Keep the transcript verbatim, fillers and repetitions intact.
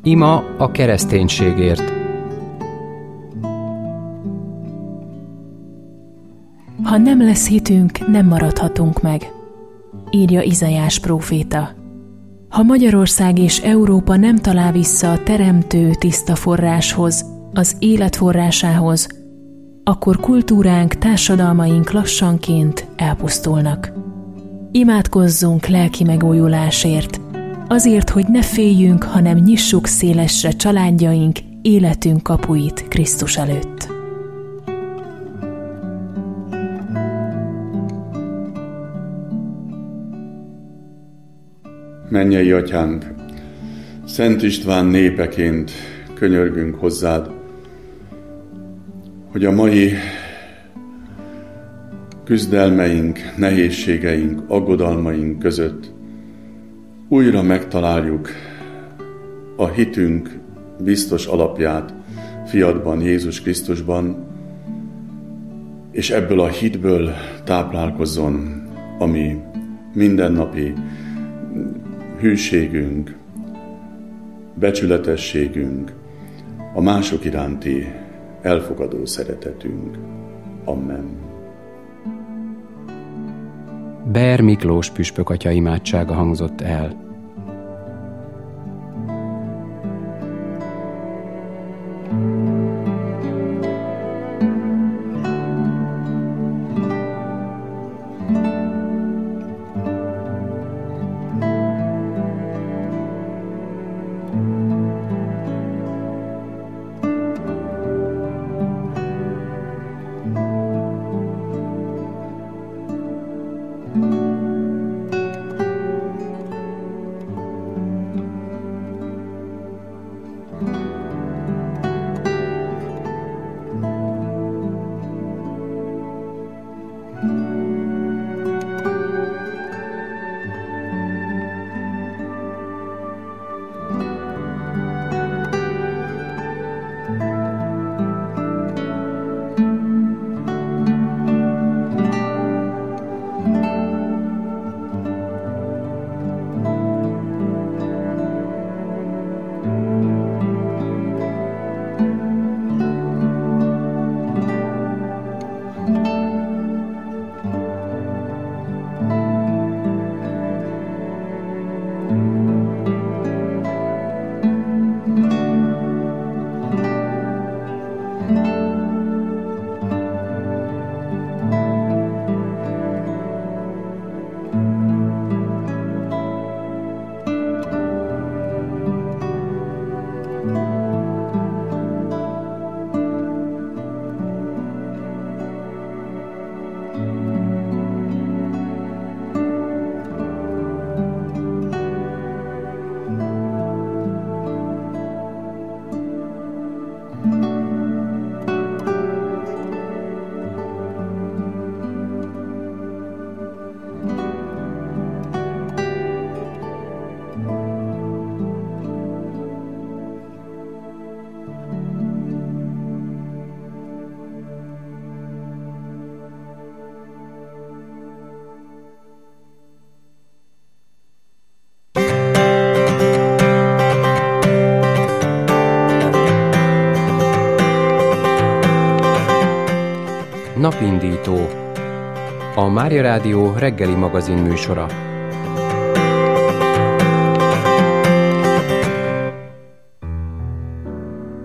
Ima a kereszténységért. Ha nem lesz hitünk, nem maradhatunk meg, írja Izaiás próféta. Ha Magyarország és Európa nem talál vissza a teremtő tiszta forráshoz, az élet forrásához, akkor kultúránk, társadalmaink lassanként elpusztulnak. Imádkozzunk lelki megújulásért, azért, hogy ne féljünk, hanem nyissuk szélesre családjaink, életünk kapuit Krisztus előtt. Mennyei Atyánk, Szent István népeként könyörgünk hozzád, hogy a mai küzdelmeink, nehézségeink, aggodalmaink között újra megtaláljuk a hitünk biztos alapját fiadban, Jézus Krisztusban, és ebből a hitből táplálkozzon a mi mindennapi hűségünk, becsületességünk, a mások iránti elfogadó szeretetünk. Amen. Beer Miklós püspök atya imádsága hangzott el. Napindító, a Mária Rádió reggeli magazin műsora.